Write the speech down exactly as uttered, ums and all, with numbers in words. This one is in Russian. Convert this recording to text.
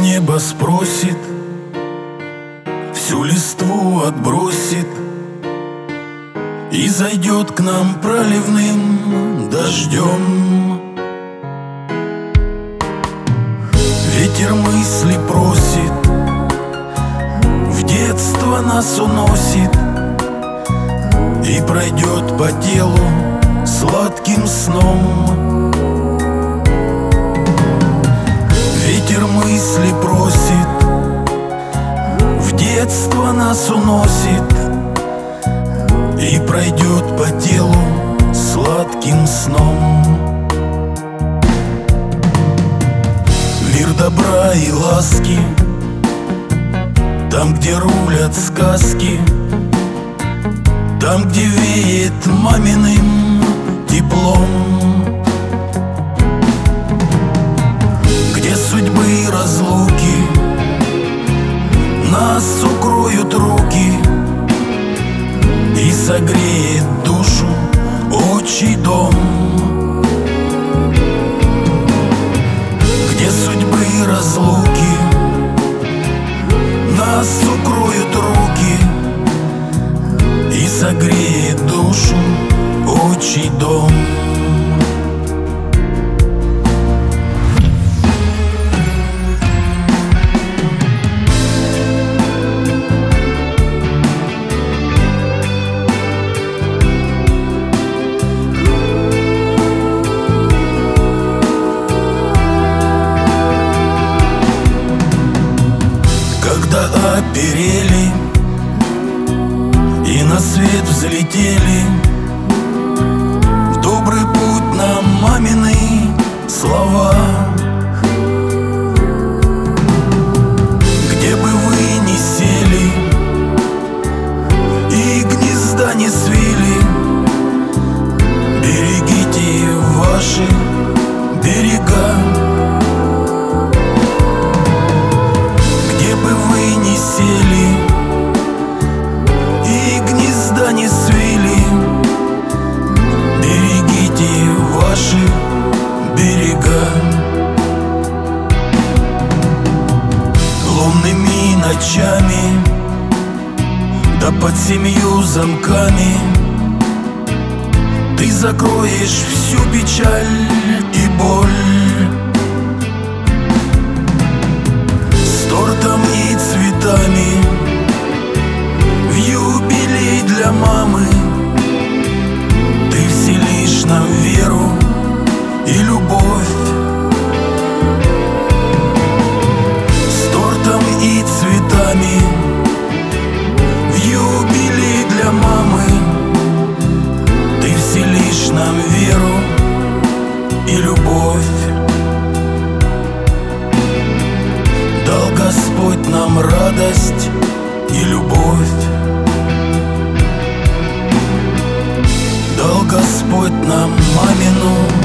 небо спросит, всю листву отбросит и зайдет к нам проливным дождем. Ветер мысли просит, в детство нас уносит и пройдет по телу сладким сном. Ветер мысли просит, в детство нас уносит и пройдет по телу сладким сном. Мир добра и ласки, там, где рулят сказки, там, где веет маминым теплом, где судьбы и разлуки нас укроют руки и согреет душу отчий дом, где судьбы и разлуки нас укроют руки и согреет душу отчий дом. Когда оперели и на свет взлетели, в добрый путь нам мамины слова. Где бы вы ни сели и гнезда не свили, берегите ваши берега. Сели и гнезда не свили, берегите ваши берега. Лунными ночами, да под семью замками ты закроешь всю печаль и боль. Тортом и цветами в юбилей для мамы ты вселишь нам веру и любовь. С тортом и цветами в юбилей для мамы ты вселишь нам веру и любовь. Дал Господь нам радость и любовь, дал Господь нам мамину